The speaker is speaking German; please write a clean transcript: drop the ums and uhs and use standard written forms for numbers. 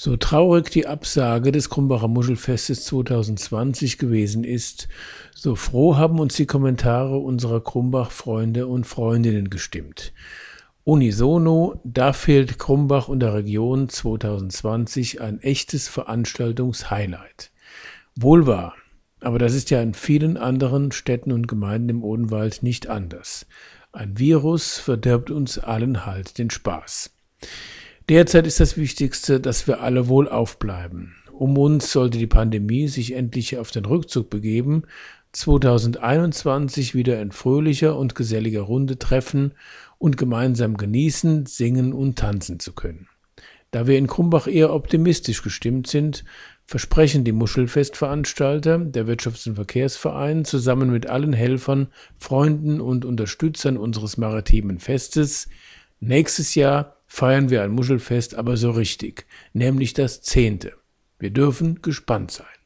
So traurig die Absage des Krumbacher Muschelfestes 2020 gewesen ist, so froh haben uns die Kommentare unserer Krumbach-Freunde und Freundinnen gestimmt. Unisono, da fehlt Krumbach und der Region 2020 ein echtes Veranstaltungshighlight. Wohl wahr, aber das ist ja in vielen anderen Städten und Gemeinden im Odenwald nicht anders. Ein Virus verdirbt uns allen halt den Spaß. Derzeit ist das Wichtigste, dass wir alle wohlauf bleiben. Um uns sollte die Pandemie sich endlich auf den Rückzug begeben, 2021 wieder in fröhlicher und geselliger Runde treffen und gemeinsam genießen, singen und tanzen zu können. Da wir in Krumbach eher optimistisch gestimmt sind, versprechen die Muschelfestveranstalter, der Wirtschafts- und Verkehrsverein, zusammen mit allen Helfern, Freunden und Unterstützern unseres maritimen Festes, nächstes Jahr feiern wir ein Muschelfest aber so richtig, nämlich das 10. Wir dürfen gespannt sein.